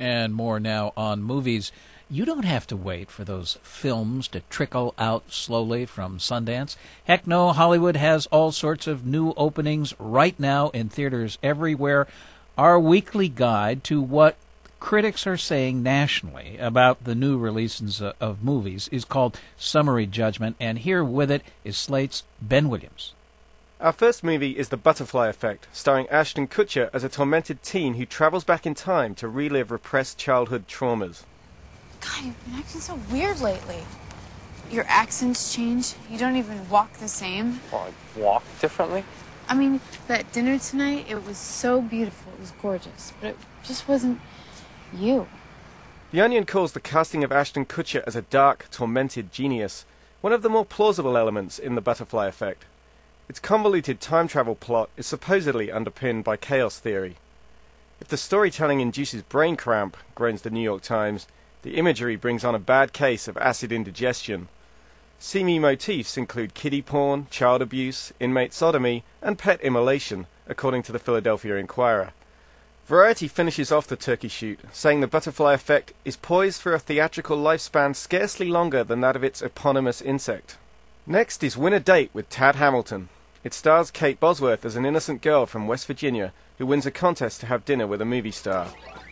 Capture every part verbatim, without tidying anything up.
And more now on movies. You don't have to wait for those films to trickle out slowly from Sundance. Heck no, Hollywood has all sorts of new openings right now in theaters everywhere. Our weekly guide to what critics are saying nationally about the new releases of movies is called Summary Judgment, and here with it is Slate's Ben Williams. Our first movie is The Butterfly Effect, starring Ashton Kutcher as a tormented teen who travels back in time to relive repressed childhood traumas. God, you've been acting so weird lately. Your accents change. You don't even walk the same. Well, I walk differently? I mean, that dinner tonight, it was so beautiful. It was gorgeous. But it just wasn't you. The Onion calls the casting of Ashton Kutcher as a dark, tormented genius one of the more plausible elements in The Butterfly Effect. Its convoluted time travel plot is supposedly underpinned by chaos theory. If the storytelling induces brain cramp, groans the New York Times, the imagery brings on a bad case of acid indigestion. Seamy motifs include kiddie porn, child abuse, inmate sodomy, and pet immolation, according to the Philadelphia Inquirer. Variety finishes off the turkey shoot, saying The Butterfly Effect is poised for a theatrical lifespan scarcely longer than that of its eponymous insect. Next is Win a Date with Tad Hamilton. It stars Kate Bosworth as an innocent girl from West Virginia who wins a contest to have dinner with a movie star.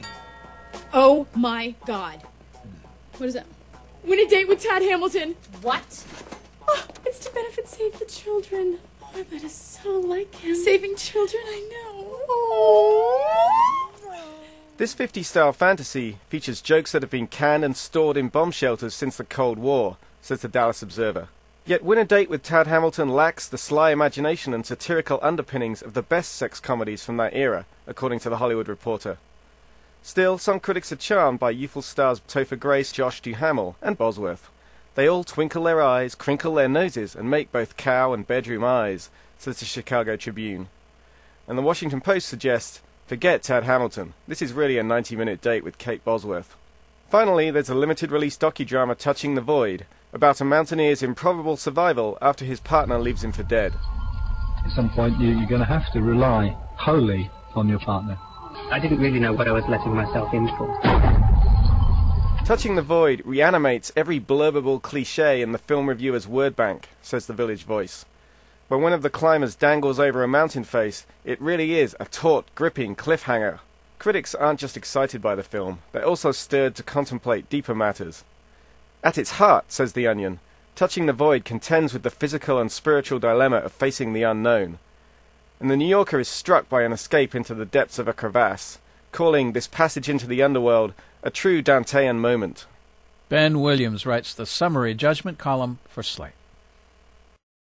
Oh my God. What is that? Win a Date with Tad Hamilton. What? Oh, it's to benefit Save the Children. Oh, that is so like him. Saving children, I know. Oh. This fifties-style fantasy features jokes that have been canned and stored in bomb shelters since the Cold War, says the Dallas Observer. Yet Win a Date with Tad Hamilton lacks the sly imagination and satirical underpinnings of the best sex comedies from that era, according to The Hollywood Reporter. Still, some critics are charmed by youthful stars Topher Grace, Josh Duhamel, and Bosworth. They all twinkle their eyes, crinkle their noses, and make both cow and bedroom eyes, says the Chicago Tribune. And the Washington Post suggests, forget Tad Hamilton, this is really a ninety-minute date with Kate Bosworth. Finally, there's a limited-release docudrama Touching the Void, about a mountaineer's improbable survival after his partner leaves him for dead. At some point, you, you're going to have to rely wholly on your partner. I didn't really know what I was letting myself in for. Touching the Void reanimates every blurbable cliché in the film reviewer's word bank, says the Village Voice. When one of the climbers dangles over a mountain face, it really is a taut, gripping cliffhanger. Critics aren't just excited by the film, they're also stirred to contemplate deeper matters. At its heart, says The Onion, Touching the Void contends with the physical and spiritual dilemma of facing the unknown. And the New Yorker is struck by an escape into the depths of a crevasse, calling this passage into the underworld a true Dantean moment. Ben Williams writes the Summary Judgment column for Slate.